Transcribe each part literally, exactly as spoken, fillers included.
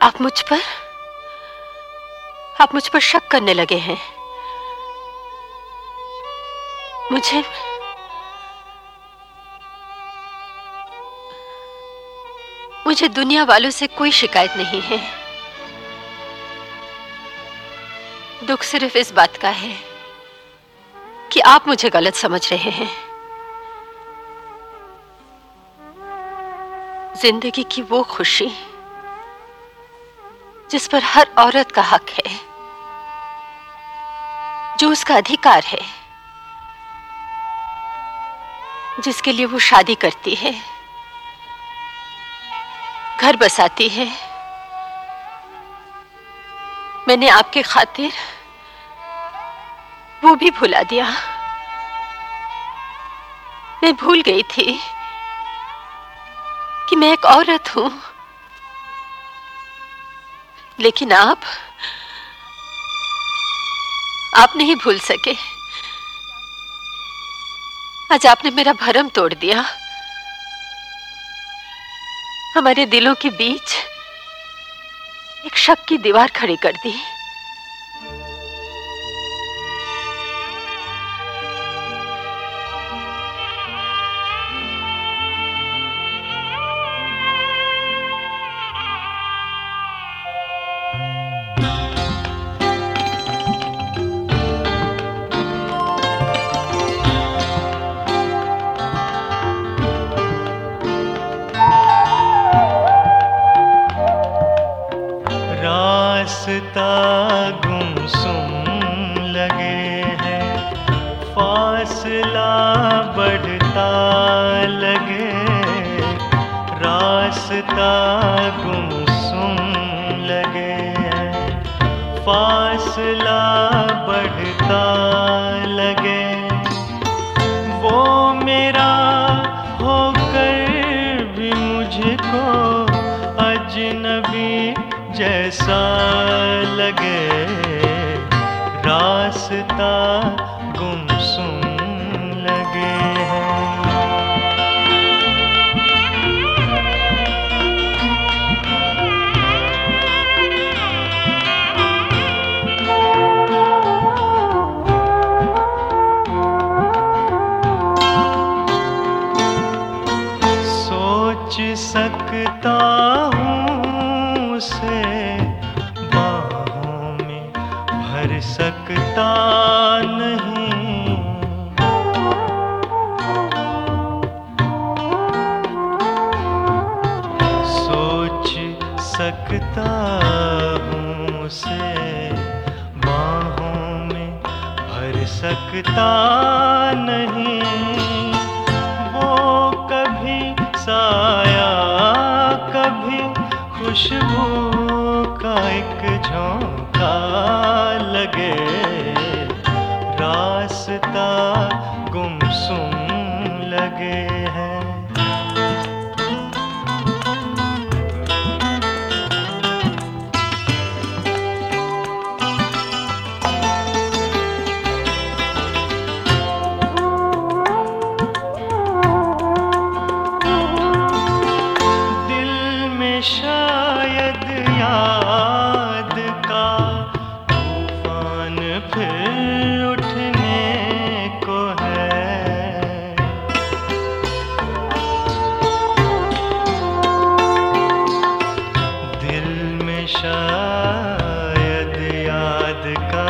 आप मुझ पर आप मुझ पर शक करने लगे हैं। मुझे मुझे दुनिया वालों से कोई शिकायत नहीं है। दुख सिर्फ इस बात का है कि आप मुझे गलत समझ रहे हैं। जिंदगी की वो खुशी जिस पर हर औरत का हक है, जो उसका अधिकार है, जिसके लिए वो शादी करती है, घर बसाती है, मैंने आपके खातिर वो भी भुला दिया। मैं भूल गई थी कि मैं एक औरत हूं। लेकिन आप आप नहीं भूल सके। आज आपने मेरा भरम तोड़ दिया। हमारे दिलों के बीच एक शक की दीवार खड़ी कर दी। रास्ता गुमसुम लगे है, फासला बढ़ता लगे। रास्ता गुमसुम लगे है, फासला बढ़ता लगे। वो मेरा होकर भी मुझको अजनबी जैसा लगे। रास्ता गुमसुम लगे है। सोच सकता हूँ उसे बाहों में भर सकता नहीं। सोच सकता हूँ उसे बाहों में भर सकता नहीं। वो कभी साया कभी खुशबू का एक झोंका लगे। रास्ता गुमसुम लगे है। शायद याद का तूफान फिर उठने को है। दिल में शायद याद का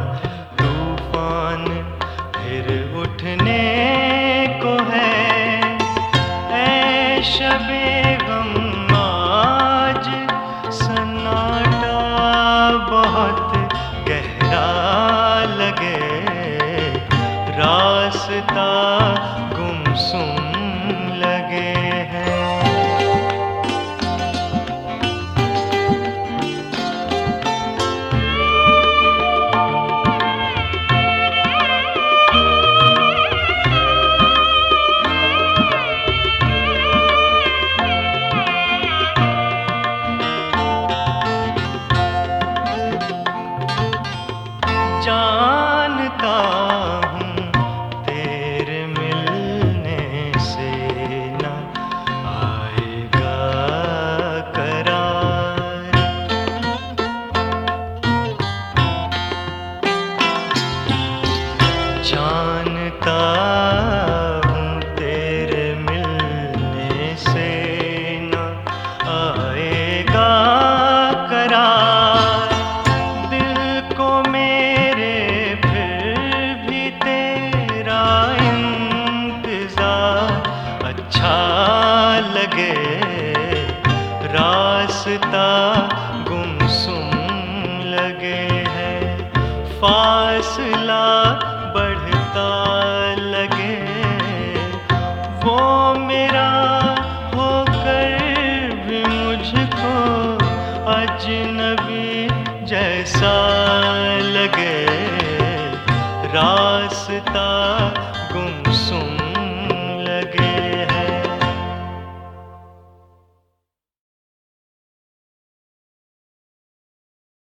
तूफान फिर उठने को है। ऐ शबे गम बहुत गहरा लगे। रास्ता गुमसुम लगे है। से न आएगा करार। दिल को मेरे फिर भी तेरा इंतजार अच्छा लगे